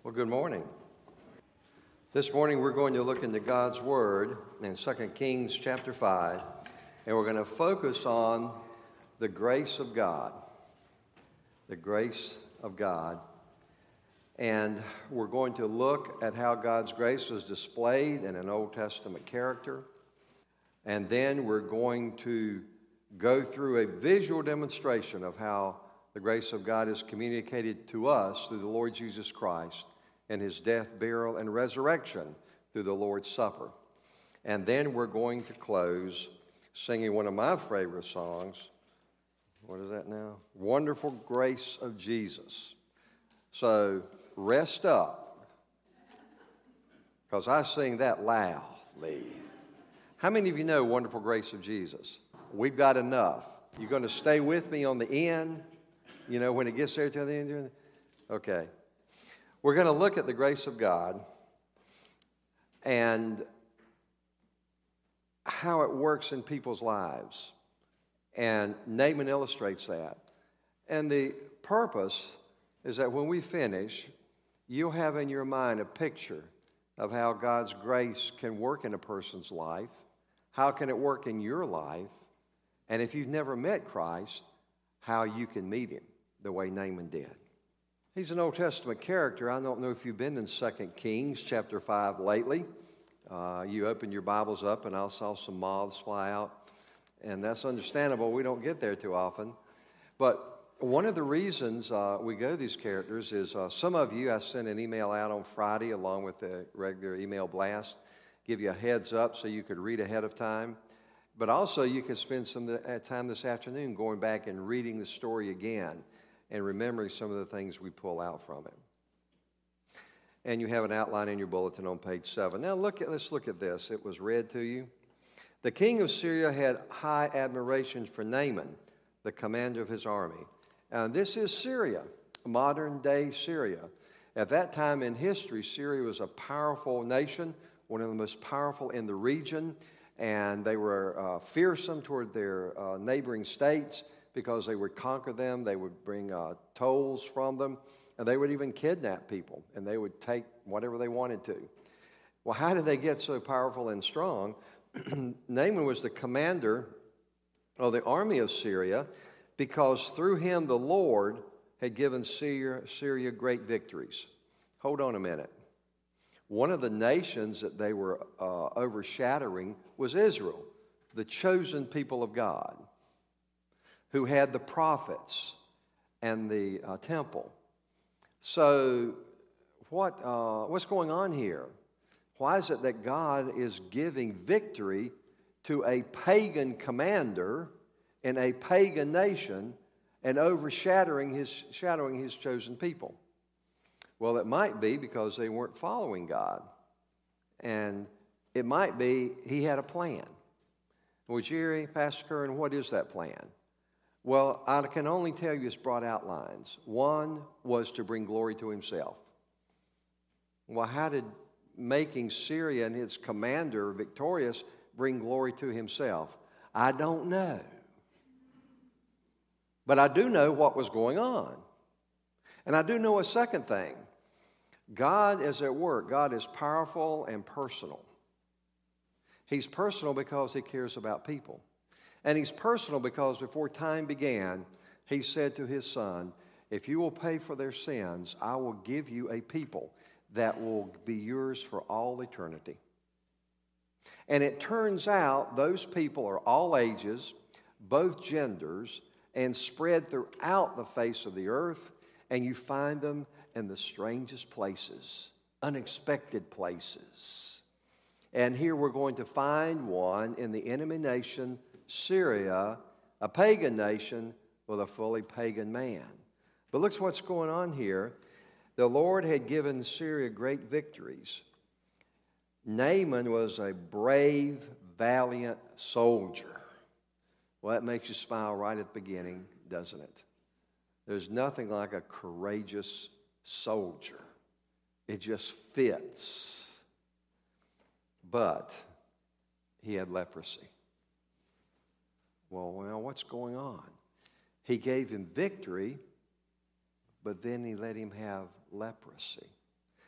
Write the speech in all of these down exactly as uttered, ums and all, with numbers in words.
Well, good morning. This morning we're going to look into God's Word in Second Kings chapter five, and we're going to focus on the grace of God. The grace of God. And we're going to look at how God's grace was displayed in an Old Testament character. And then we're going to go through a visual demonstration of how the grace of God is communicated to us through the Lord Jesus Christ and his death, burial, and resurrection through the Lord's Supper. And then we're going to close singing one of my favorite songs. What is that now? Wonderful Grace of Jesus. So rest up, because I sing that loudly. How many of you know Wonderful Grace of Jesus? We've got enough. You're going to stay with me on the end, you know, when it gets there to the end? Okay. We're going to look at the grace of God and how it works in people's lives. And Naaman illustrates that. And the purpose is that when we finish, you'll have in your mind a picture of how God's grace can work in a person's life. How can it work in your life? And if you've never met Christ, how you can meet him the way Naaman did. He's an Old Testament character. I don't know if you've been in Second Kings chapter five lately. Uh, you opened your Bibles up and I saw some moths fly out. And that's understandable. We don't get there too often. But one of the reasons uh, we go to these characters is uh, some of you, I sent an email out on Friday along with the regular email blast, give you a heads up so you could read ahead of time. But also you can spend some time this afternoon going back and reading the story again and remembering some of the things we pull out from it. And you have an outline in your bulletin on page seven. Now look at, let's look at this. It was read to you. The king of Syria had high admiration for Naaman, the commander of his army. And this is Syria, modern-day Syria. At that time in history, Syria was a powerful nation, one of the most powerful in the region, and they were uh, fearsome toward their uh, neighboring states because they would conquer them, they would bring uh, tolls from them, and they would even kidnap people, and they would take whatever they wanted to. Well, how did they get so powerful and strong? Naaman was the commander of the army of Syria because through him the Lord had given Syria, Syria great victories. Hold on a minute. One of the nations that they were uh, overshadowing was Israel, the chosen people of God, who had the prophets and the uh, temple. So what uh, what's going on here? Why is it that God is giving victory to a pagan commander in a pagan nation and overshadowing his, shadowing his chosen people? Well, it might be because they weren't following God. And it might be he had a plan. Well, Jerry, Pastor Curran, what is that plan? Well, I can only tell you its broad outlines. One was to bring glory to himself. Well, how did making Syria and its commander victorious bring glory to himself? I don't know. But I do know what was going on. And I do know a second thing. God is at work. God is powerful and personal. He's personal because he cares about people. And he's personal because before time began, he said to his son, if you will pay for their sins, I will give you a people that will be yours for all eternity. And it turns out those people are all ages, both genders, and spread throughout the face of the earth, and you find them in the strangest places, unexpected places. And here we're going to find one in the enemy nation, Syria, a pagan nation with a fully pagan man. But look what's going on here. The Lord had given Syria great victories. Naaman was a brave, valiant soldier. Well, that makes you smile right at the beginning, doesn't it? There's nothing like a courageous soldier. It just fits. But he had leprosy. Well, well, what's going on? He gave him victory, but then he let him have leprosy.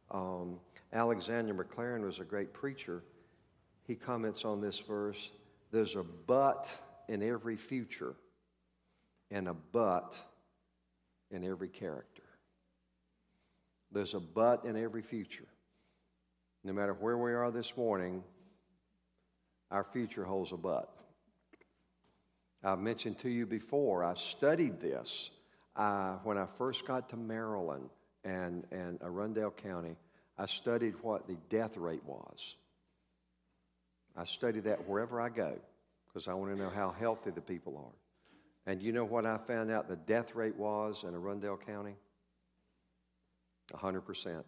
Um, Alexander McLaren was a great preacher. He comments on this verse, there's a but in every future and a but in every character. There's a but in every future. No matter where we are this morning, our future holds a but. I've mentioned to you before, I've studied this. Uh, when I first got to Maryland and, and Arundel County, I studied what the death rate was. I study that wherever I go because I want to know how healthy the people are. And you know what I found out the death rate was in Arundel County? one hundred percent.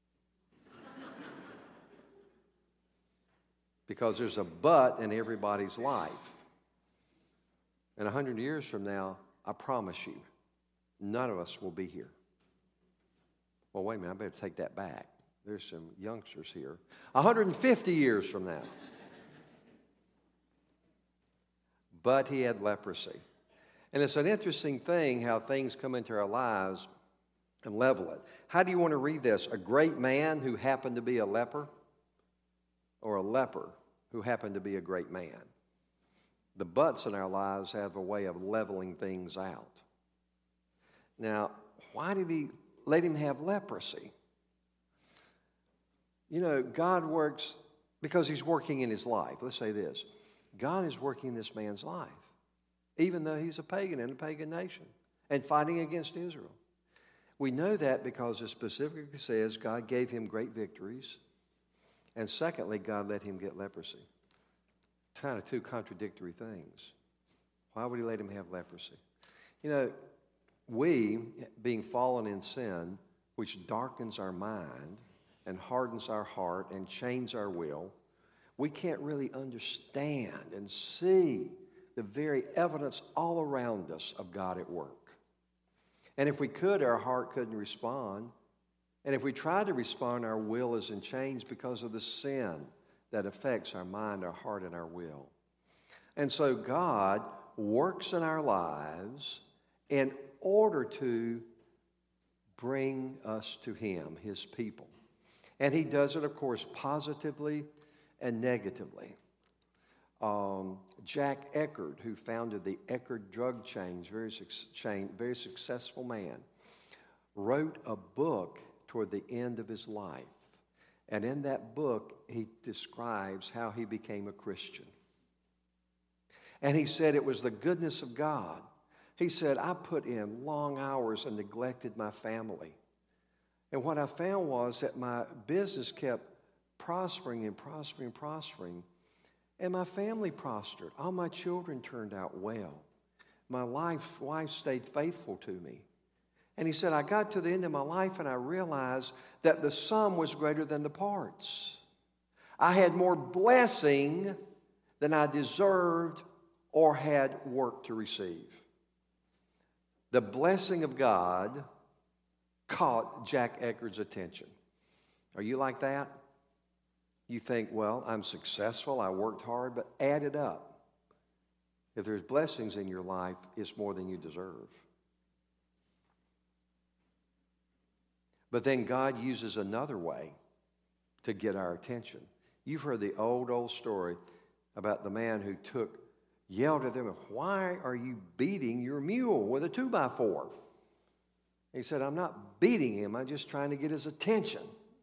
Because there's a but in everybody's life. And one hundred years from now, I promise you, none of us will be here. Well, wait a minute, I better take that back. There's some youngsters here. one hundred fifty years from now. But he had leprosy. And it's an interesting thing how things come into our lives and level it. How do you want to read this? A great man who happened to be a leper? Or a leper who happened to be a great man? The buts in our lives have a way of leveling things out. Now, why did he let him have leprosy? You know, God works because he's working in his life. Let's say this. God is working in this man's life, even though he's a pagan in a pagan nation and fighting against Israel. We know that because it specifically says God gave him great victories. And secondly, God let him get leprosy. Kind of two contradictory things. Why would he let him have leprosy? You know, we, being fallen in sin, which darkens our mind and hardens our heart and chains our will, we can't really understand and see the very evidence all around us of God at work. And if we could, our heart couldn't respond. And if we try to respond, our will is in chains because of the sin that affects our mind, our heart, and our will. And so God works in our lives in order to bring us to him, his people. And he does it, of course, positively and negatively. Um, Jack Eckerd, who founded the Eckerd drug chains, very, chain, very successful man, wrote a book toward the end of his life. And in that book, he describes how he became a Christian. And he said it was the goodness of God. He said, I put in long hours and neglected my family. And what I found was that my business kept prospering and prospering and prospering. And my family prospered. All my children turned out well. My life, wife stayed faithful to me. And he said, I got to the end of my life and I realized that the sum was greater than the parts. I had more blessing than I deserved or had work to receive. The blessing of God caught Jack Eckerd's attention. Are you like that? You think, well, I'm successful, I worked hard, but add it up. If there's blessings in your life, it's more than you deserve. But then God uses another way to get our attention. You've heard the old, old story about the man who took, yelled at them, why are you beating your mule with a two by four? He said, I'm not beating him, I'm just trying to get his attention.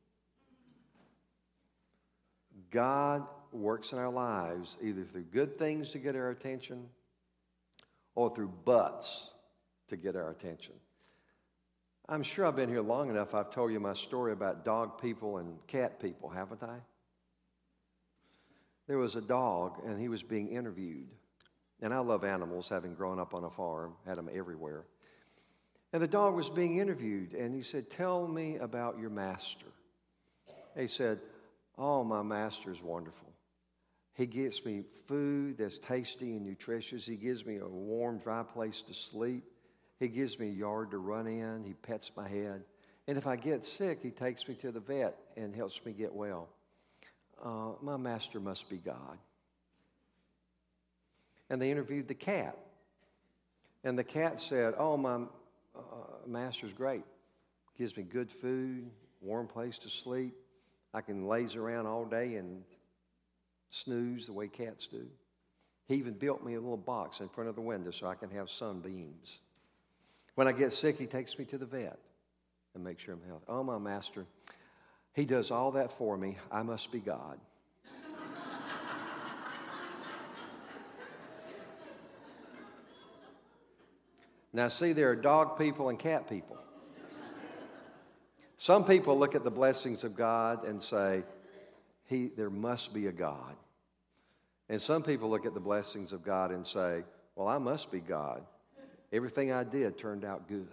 God works in our lives either through good things to get our attention or through buts to get our attention. I'm sure I've been here long enough, I've told you my story about dog people and cat people, haven't I? There was a dog, and he was being interviewed. And I love animals, having grown up on a farm, had them everywhere. And the dog was being interviewed, and he said, tell me about your master. He said, oh, my master is wonderful. He gives me food that's tasty and nutritious. He gives me a warm, dry place to sleep. He gives me a yard to run in. He pets my head. And if I get sick, he takes me to the vet and helps me get well. Uh, my master must be God. And they interviewed the cat. And the cat said, oh, my uh, master's great. Gives me good food, warm place to sleep. I can laze around all day and snooze the way cats do. He even built me a little box in front of the window so I can have sunbeams. When I get sick, he takes me to the vet and makes sure I'm healthy. Oh, my master, he does all that for me. I must be God. Now, see, there are dog people and cat people. Some people look at the blessings of God and say, "He, there must be a God." And some people look at the blessings of God and say, "Well, I must be God. Everything I did turned out good."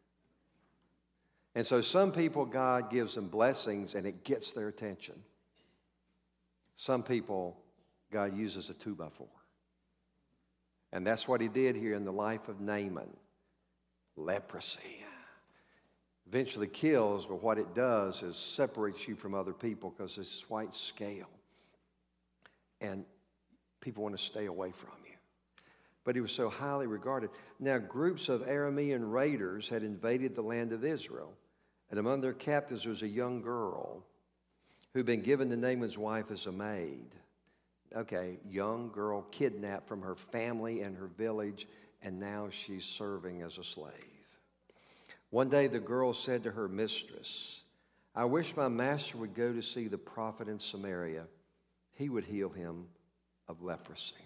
And so some people, God gives them blessings and it gets their attention. Some people, God uses a two by four. And that's what he did here in the life of Naaman. Leprosy. Eventually kills, but what it does is separates you from other people because it's this white scale. And people want to stay away from you. But he was so highly regarded. Now, groups of Aramean raiders had invaded the land of Israel. And among their captives was a young girl who'd been given to Naaman's wife as a maid. Okay, young girl kidnapped from her family and her village, and now she's serving as a slave. One day the girl said to her mistress, "I wish my master would go to see the prophet in Samaria. He would heal him of leprosy."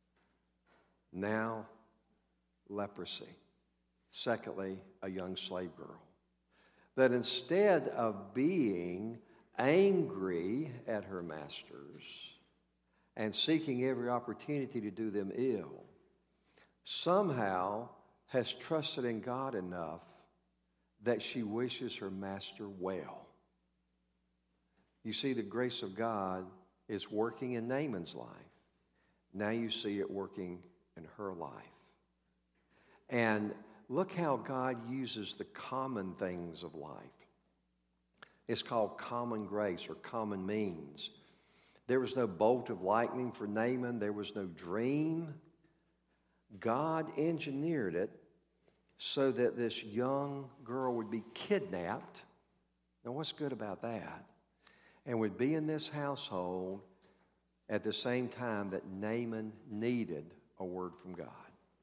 Now, leprosy. Secondly, a young slave girl. That instead of being angry at her masters and seeking every opportunity to do them ill, somehow has trusted in God enough that she wishes her master well. You see, the grace of God is working in Naaman's life. Now you see it working in her life. And look how God uses the common things of life. It's called common grace or common means. There was no bolt of lightning for Naaman. There was no dream. God engineered it so that this young girl would be kidnapped. Now, what's good about that? And would be in this household at the same time that Naaman needed a word from God.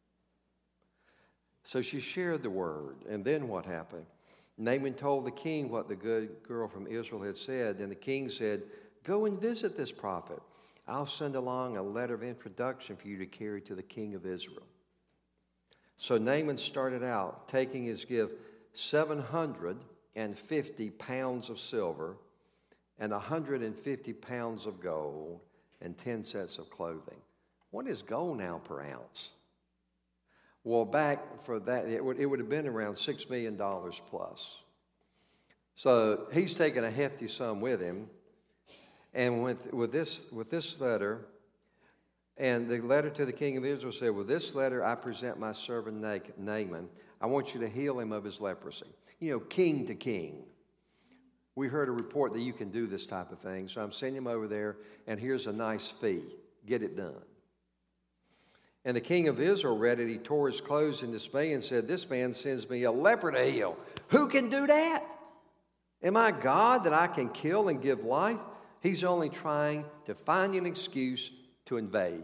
So she shared the word. And then what happened? Naaman told the king what the good girl from Israel had said. And the king said, "Go and visit this prophet. I'll send along a letter of introduction for you to carry to the king of Israel." So Naaman started out, taking his gift seven hundred fifty pounds of silver and one hundred fifty pounds of gold and ten sets of clothing. What is gold now per ounce? Well, back for that, it would, it would have been around six million dollars plus. So he's taken a hefty sum with him. And with, with, this, with this letter, and the letter to the king of Israel said, "With this letter I present my servant Naaman. I want you to heal him of his leprosy." You know, king to king. We heard a report that you can do this type of thing. So I'm sending him over there, and here's a nice fee. Get it done. And the king of Israel read it. He tore his clothes in dismay and said, "This man sends me a leper to heal. Who can do that? Am I God that I can kill and give life? He's only trying to find an excuse to invade."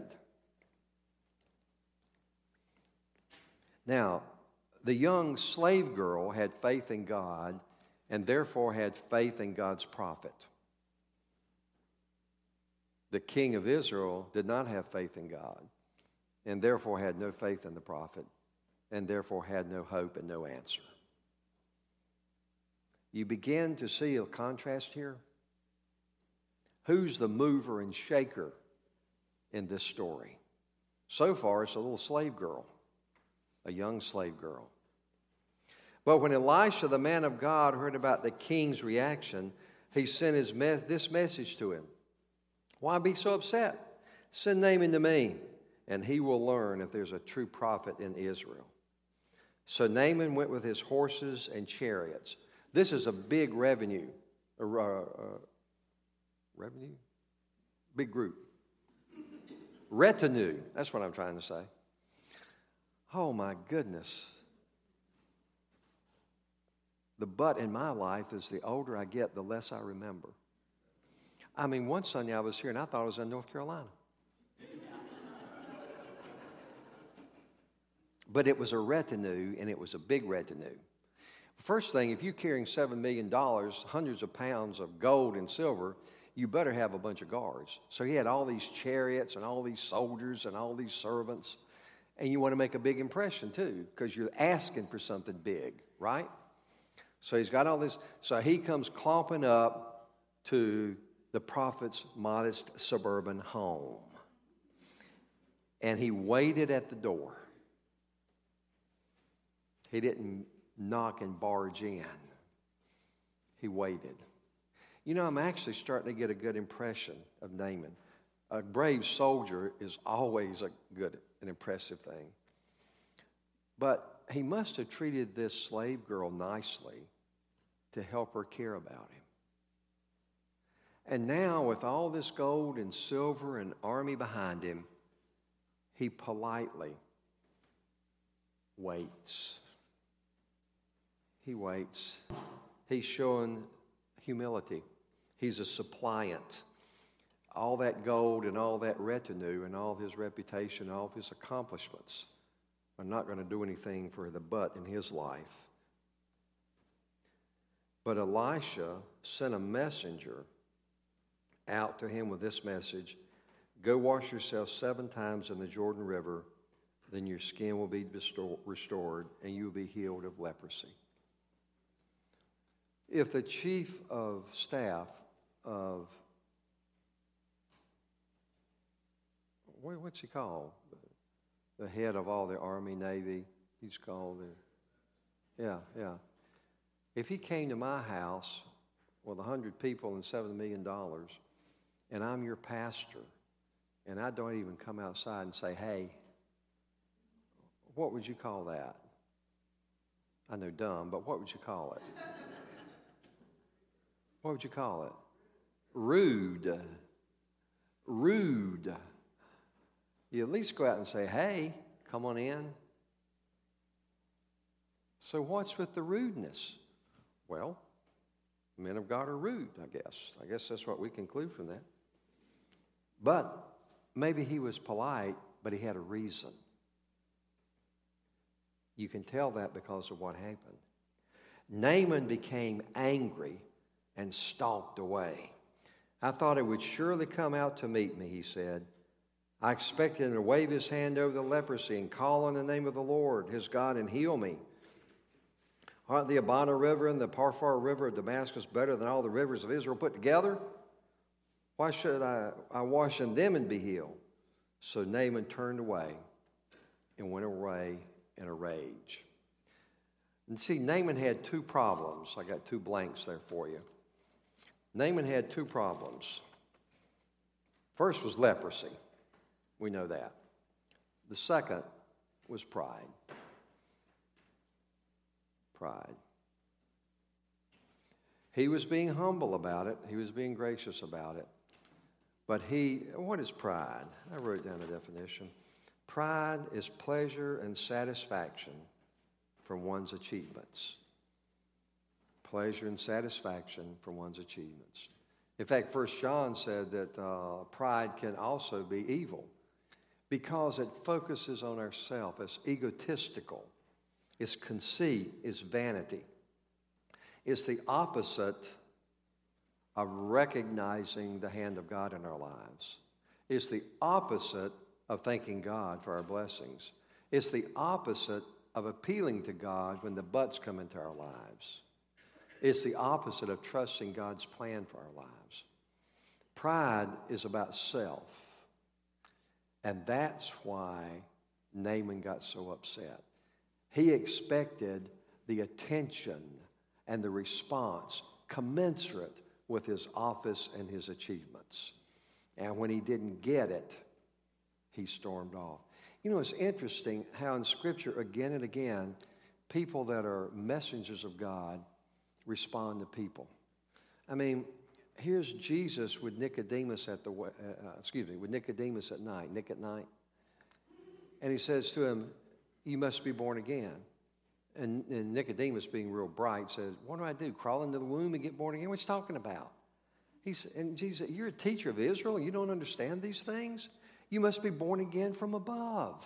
Now, the young slave girl had faith in God and therefore had faith in God's prophet. The king of Israel did not have faith in God and therefore had no faith in the prophet and therefore had no hope and no answer. You begin to see a contrast here. Who's the mover and shaker in this story? So far, it's a little slave girl, a young slave girl. But when Elisha, the man of God, heard about the king's reaction, he sent his me- this message to him. "Why be so upset? Send Naaman to me, and he will learn if there's a true prophet in Israel." So Naaman went with his horses and chariots. This is a big revenue, uh, uh, revenue? Big group. Retinue, that's what I'm trying to say. Oh my goodness. The but in my life is the older I get, the less I remember. I mean, one Sunday I was here and I thought I was in North Carolina. But it was a retinue, and it was a big retinue. First thing, if you're carrying seven million dollars, hundreds of pounds of gold and silver, you better have a bunch of guards. So he had all these chariots and all these soldiers and all these servants. And you want to make a big impression too, because you're asking for something big, right? So he's got all this. So he comes clomping up to the prophet's modest suburban home. And he waited at the door. He didn't knock and barge in. He waited. You know, I'm actually starting to get a good impression of Naaman. A brave soldier is always a good and impressive thing. But he must have treated this slave girl nicely to help her care about him. And now, with all this gold and silver and army behind him, he politely waits. He waits. He's showing humility. He's a suppliant. All that gold and all that retinue and all his reputation, all of his accomplishments are not going to do anything for the but in his life. But Elisha sent a messenger out to him with this message: go wash yourself seven times in the Jordan River, then your skin will be restored and you will be healed of leprosy. If the chief of staff of, what's he called? The head of all the Army, Navy, he's called the, yeah, yeah. If he came to my house with a hundred people and seven million dollars, and I'm your pastor, and I don't even come outside and say, hey, what would you call that? I know dumb, but what would you call it? What would you call it? Rude. Rude. You at least go out and say, hey, come on in. So what's with the rudeness? Well, men of God are rude, I guess. I guess that's what we conclude from that. But maybe he was polite, but he had a reason. You can tell that because of what happened. Naaman became angry and stalked away. I thought he would surely come out to meet me, he said. I expected him to wave his hand over the leprosy and call on the name of the Lord, his God, and heal me. Aren't the Abana River and the Parfar River of Damascus better than all the rivers of Israel put together? Why should I, I wash in them and be healed? So Naaman turned away and went away in a rage. And see, Naaman had two problems. I got two blanks there for you. Naaman had two problems. First was leprosy. We know that. The second was pride. Pride. He was being humble about it. He was being gracious about it. But he, what is pride? I wrote down a definition. Pride is pleasure and satisfaction from one's achievements. Pleasure and satisfaction from one's achievements. In fact, First John said that uh, pride can also be evil because it focuses on ourselves. It's egotistical. It's conceit. It's vanity. It's the opposite of recognizing the hand of God in our lives. It's the opposite of thanking God for our blessings. It's the opposite of appealing to God when the buts come into our lives. It's the opposite of trusting God's plan for our lives. Pride is about self. And that's why Naaman got so upset. He expected the attention and the response commensurate with his office and his achievements. And when he didn't get it, he stormed off. You know, it's interesting how in Scripture, again and again, people that are messengers of God respond to people. I mean, here's Jesus with Nicodemus at the, uh, excuse me, with Nicodemus at night, Nick at night. And he says to him, you must be born again. And, and Nicodemus, being real bright, says, what do I do? Crawl into the womb and get born again? What's he talking about? He's, and Jesus said, you're a teacher of Israel and you don't understand these things? You must be born again from above.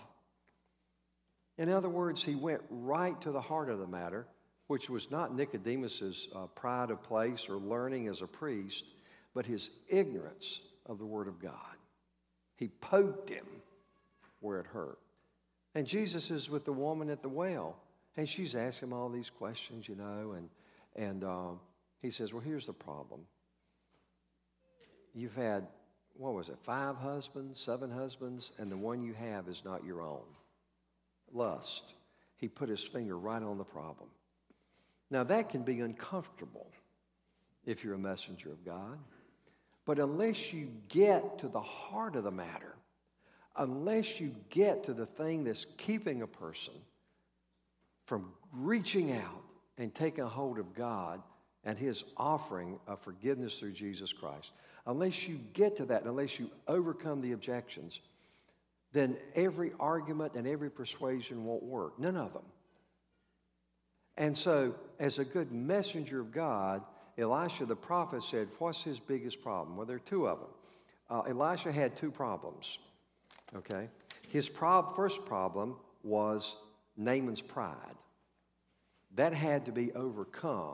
In other words, he went right to the heart of the matter, which was not Nicodemus's uh, pride of place or learning as a priest, but his ignorance of the Word of God. He poked him where it hurt. And Jesus is with the woman at the well. And she's asking him all these questions, you know, and, and uh, he says, well, here's the problem. You've had, what was it, five husbands, seven husbands, and the one you have is not your own. Lust. He put his finger right on the problem. Now, that can be uncomfortable if you're a messenger of God. But unless you get to the heart of the matter, unless you get to the thing that's keeping a person from reaching out and taking hold of God and his offering of forgiveness through Jesus Christ, unless you get to that, unless you overcome the objections, then every argument and every persuasion won't work. None of them. And so, as a good messenger of God, Elisha the prophet said, what's his biggest problem? Well, there are two of them. Uh, Elisha had two problems, okay? His prob- first problem was Naaman's pride. That had to be overcome,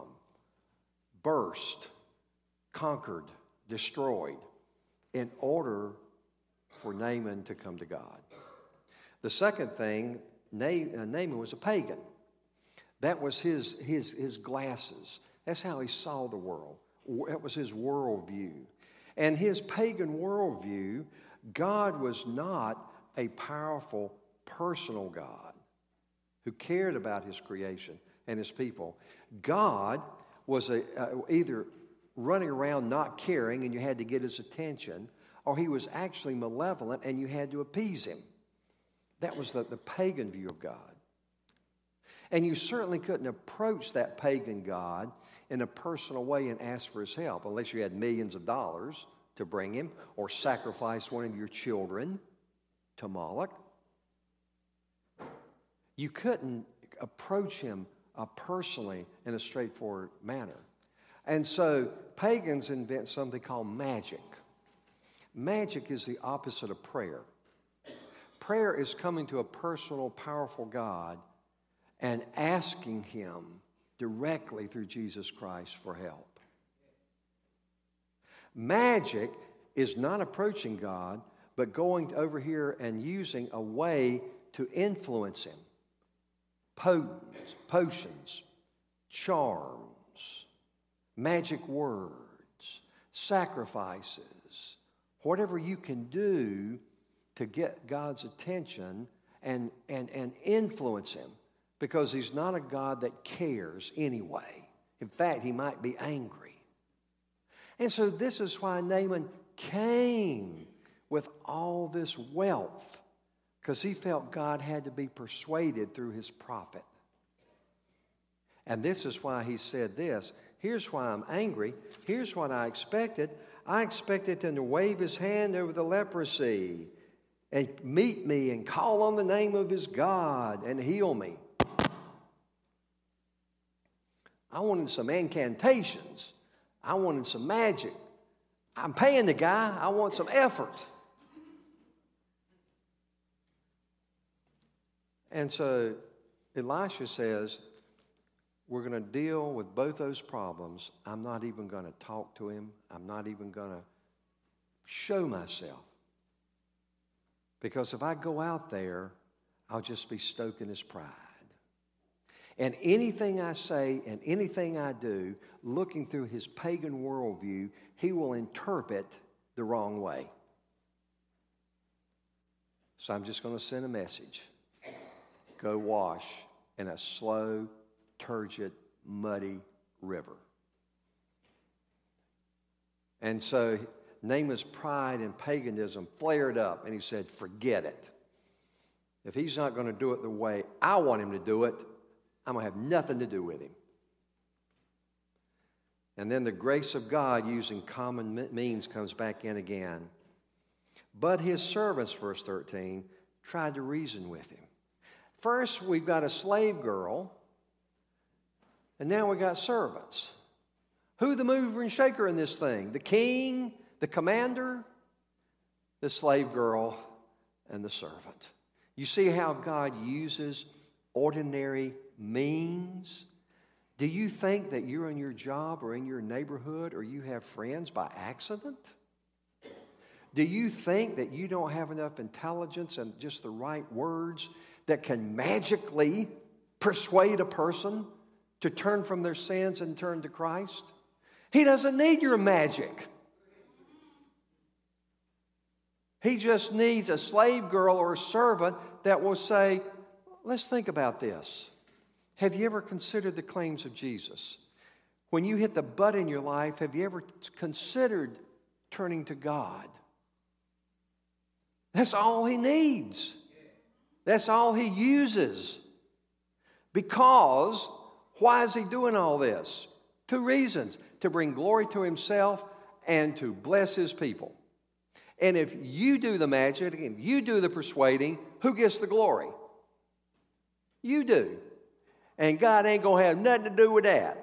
burst, conquered, destroyed in order for Naaman to come to God. The second thing, Na- uh, Naaman was a pagan. That was his, his, his glasses. That's how he saw the world. That was his worldview. And his pagan worldview, God was not a powerful, personal God who cared about his creation and his people. God was a, uh, either running around not caring and you had to get his attention, or he was actually malevolent and you had to appease him. That was the, the pagan view of God. And you certainly couldn't approach that pagan God in a personal way and ask for his help unless you had millions of dollars to bring him or sacrifice one of your children to Moloch. You couldn't approach him uh, personally in a straightforward manner. And so pagans invent something called magic. Magic is the opposite of prayer. Prayer is coming to a personal, powerful God and asking him directly through Jesus Christ for help. Magic is not approaching God, but going over here and using a way to influence him. Potents, potions, charms, magic words, sacrifices, whatever you can do to get God's attention and, and, and influence him. Because he's not a God that cares anyway. In fact, he might be angry. And so this is why Naaman came with all this wealth, because he felt God had to be persuaded through his prophet. And this is why he said this. Here's why I'm angry. Here's what I expected. I expected him to wave his hand over the leprosy and meet me and call on the name of his God and heal me. I wanted some incantations. I wanted some magic. I'm paying the guy. I want some effort. And so Elisha says, we're going to deal with both those problems. I'm not even going to talk to him. I'm not even going to show myself. Because if I go out there, I'll just be stoking his pride. And anything I say and anything I do, looking through his pagan worldview, he will interpret the wrong way. So I'm just going to send a message. Go wash in a slow, turgid, muddy river. And so Naaman's pride and paganism flared up, and he said, forget it. If he's not going to do it the way I want him to do it, I'm going to have nothing to do with him. And then the grace of God using common means comes back in again. But his servants, verse thirteen, tried to reason with him. First, we've got a slave girl And now we got servants. Who the mover and shaker in this thing? The king, the commander, the slave girl, and the servant. You see how God uses ordinary means? Do you think that you're in your job or in your neighborhood or you have friends by accident? Do you think that you don't have enough intelligence and just the right words that can magically persuade a person to turn from their sins and turn to Christ? He doesn't need your magic. He just needs a slave girl or a servant that will say, let's think about this. Have you ever considered the claims of Jesus? When you hit the bud in your life, have you ever considered turning to God? That's all he needs. That's all he uses. Because, why is he doing all this? Two reasons. To bring glory to himself and to bless his people. And if you do the magic, if you do the persuading, who gets the glory? You do. And God ain't going to have nothing to do with that.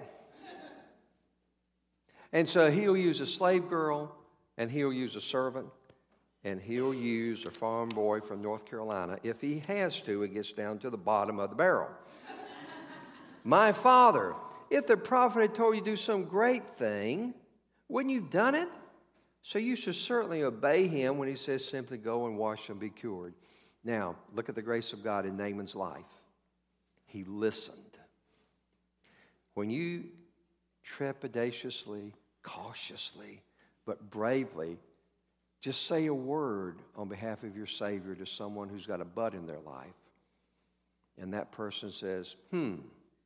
And so he'll use a slave girl, and he'll use a servant, and he'll use a farm boy from North Carolina. If he has to, it gets down to the bottom of the barrel. My father, if the prophet had told you to do some great thing, wouldn't you have done it? So you should certainly obey him when he says simply go and wash and be cured. Now, look at the grace of God in Naaman's life. He listened. When you trepidatiously, cautiously, but bravely just say a word on behalf of your Savior to someone who's got a bud in their life, and that person says, hmm,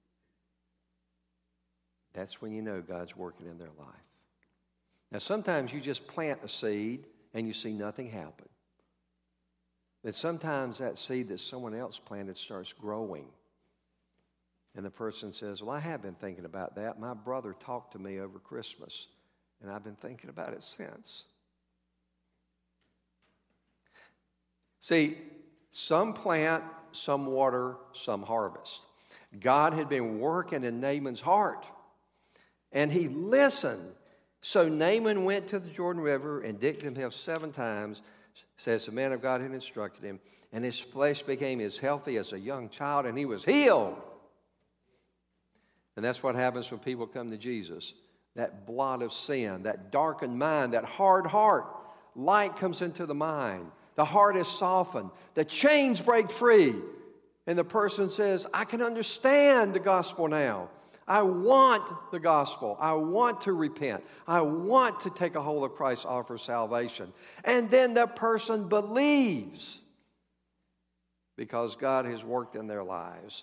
that's when you know God's working in their life. Now, sometimes you just plant a seed and you see nothing happen. But sometimes that seed that someone else planted starts growing. And the person says, well, I have been thinking about that. My brother talked to me over Christmas, and I've been thinking about it since. See, some plant, some water, some harvest. God had been working in Naaman's heart, and he listened. So Naaman went to the Jordan River and dipped himself seven times, says the man of God had instructed him, and his flesh became as healthy as a young child, and he was healed. And that's what happens when people come to Jesus. That blot of sin, that darkened mind, that hard heart, light comes into the mind. The heart is softened. The chains break free. And the person says, I can understand the gospel now. I want the gospel. I want to repent. I want to take a hold of Christ's offer of salvation. And then the person believes because God has worked in their lives.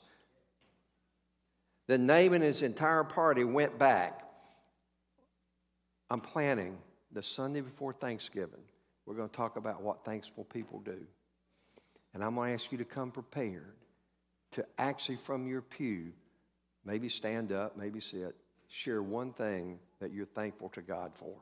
Then Naaman and his entire party went back. I'm planning the Sunday before Thanksgiving. We're going to talk about what thankful people do. And I'm going to ask you to come prepared to actually from your pew, maybe stand up, maybe sit, share one thing that you're thankful to God for.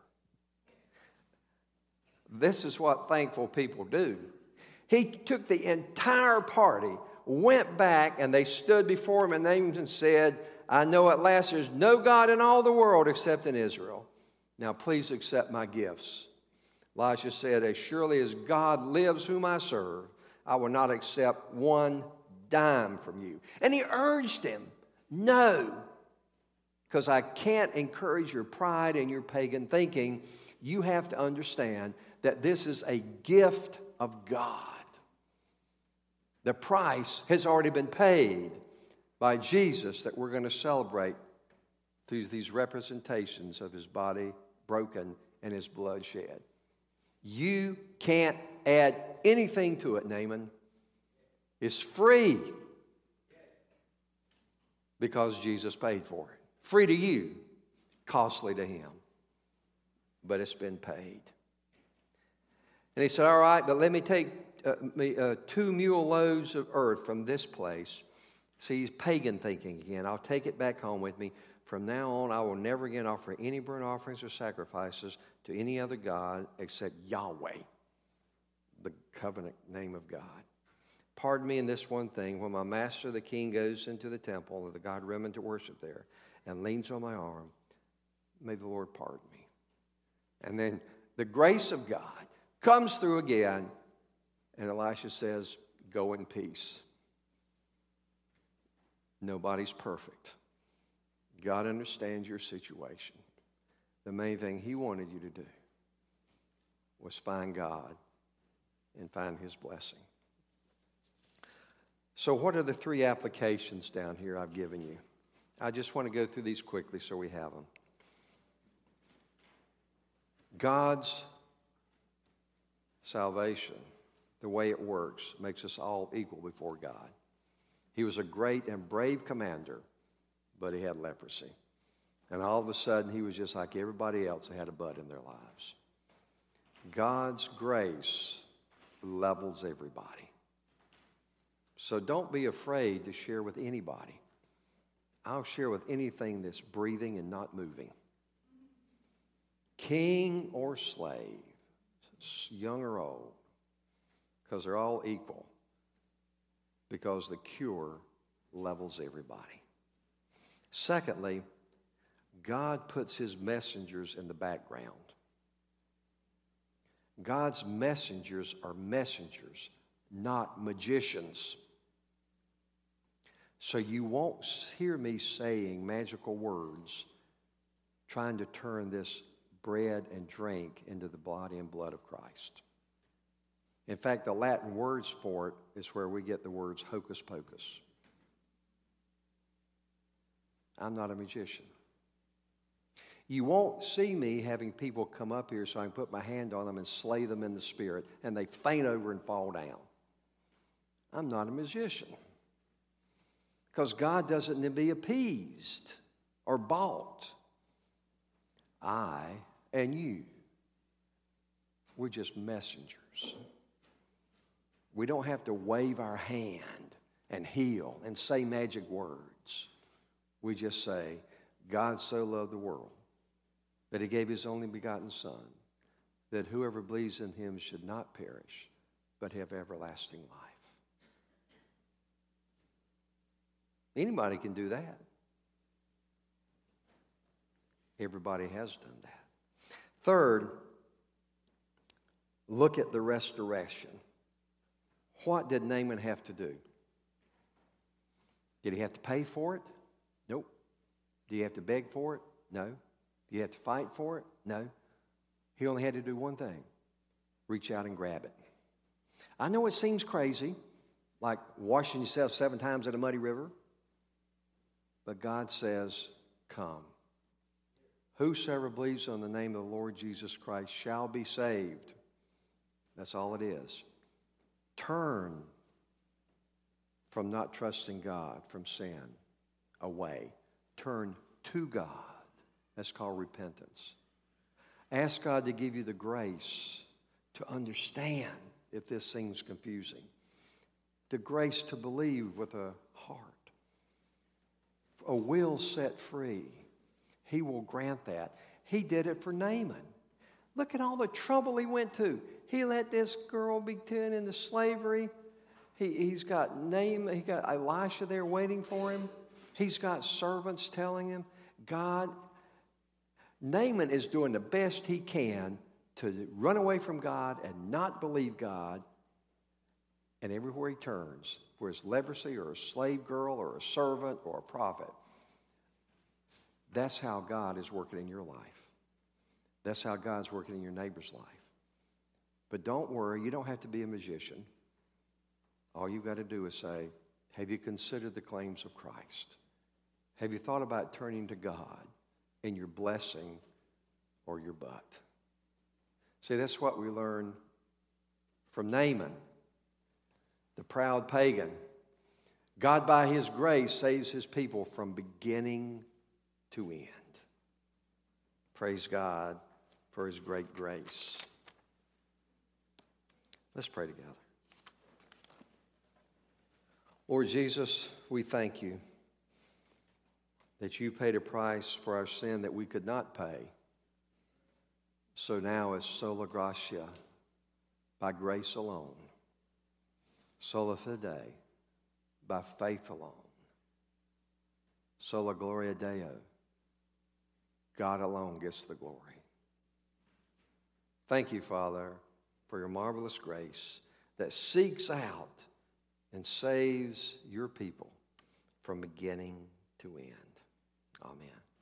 This is what thankful people do. He took the entire party, went back, and they stood before him and named and said, I know at last there's no God in all the world except in Israel. Now please accept my gifts. Elisha said, as surely as God lives whom I serve, I will not accept one dime from you. And he urged him, no, because I can't encourage your pride and your pagan thinking. You have to understand that this is a gift of God. The price has already been paid by Jesus that we're going to celebrate through these representations of his body broken and his blood shed. You can't add anything to it, Naaman. It's free because Jesus paid for it. Free to you, costly to him. But it's been paid. And he said, all right, but let me take uh, me, uh, two mule loads of earth from this place. See, he's pagan thinking again. I'll take it back home with me. From now on, I will never again offer any burnt offerings or sacrifices to any other God except Yahweh, the covenant name of God. Pardon me in this one thing. When my master, the king, goes into the temple of the God Rimmon to worship there, and leans on my arm. May the Lord pardon me. And then the grace of God comes through again, and Elisha says, go in peace. Nobody's perfect. God understands your situation. The main thing he wanted you to do was find God and find his blessing. So what are the three applications down here I've given you? I just want to go through these quickly so we have them. God's salvation, the way it works, makes us all equal before God. He was a great and brave commander, but he had leprosy. And all of a sudden, he was just like everybody else that had a bud in their lives. God's grace levels everybody. So don't be afraid to share with anybody. I'll share with anything that's breathing and not moving. King or slave, young or old, because they're all equal. Because the cure levels everybody. Secondly, God puts his messengers in the background. God's messengers are messengers, not magicians. So you won't hear me saying magical words trying to turn this bread and drink into the body and blood of Christ. In fact, the Latin words for it is where we get the words hocus pocus. I'm not a magician. You won't see me having people come up here so I can put my hand on them and slay them in the spirit and they faint over and fall down. I'm not a magician. Because God doesn't need to be appeased or bought. I and you, we're just messengers. We don't have to wave our hand and heal and say magic words. We just say, God so loved the world that he gave his only begotten Son, that whoever believes in him should not perish, but have everlasting life. Anybody can do that. Everybody has done that. Third, look at the restoration. What did Naaman have to do? Did he have to pay for it? Nope. Did he have to beg for it? No. Did he have to fight for it? No. He only had to do one thing. Reach out and grab it. I know it seems crazy, like washing yourself seven times in a muddy river. But God says, come. Whosoever believes on the name of the Lord Jesus Christ shall be saved. That's all it is. Turn from not trusting God, from sin, away. Turn to God. That's called repentance. Ask God to give you the grace to understand if this seems confusing. The grace to believe with a heart. A will set free. He will grant that. He did it for Naaman. Look at all the trouble he went to. He let this girl be taken into slavery. He, he's got Naaman, he got Elisha there waiting for him. He's got servants telling him, God, Naaman is doing the best he can to run away from God and not believe God. And everywhere he turns, where it's leprosy or a slave girl or a servant or a prophet, that's how God is working in your life. That's how God's working in your neighbor's life. But don't worry, you don't have to be a magician. All you've got to do is say, have you considered the claims of Christ? Have you thought about turning to God in your blessing or your butt? See, that's what we learn from Naaman, the proud pagan. God, by his grace, saves his people from beginning to end. Praise God for his great grace. Let's pray together. Lord Jesus, we thank you that you paid a price for our sin that we could not pay. So now it's sola gratia, by grace alone. Sola fide, by faith alone. Sola gloria Deo, God alone gets the glory. Thank you, Father, for your marvelous grace that seeks out and saves your people from beginning to end. Amen.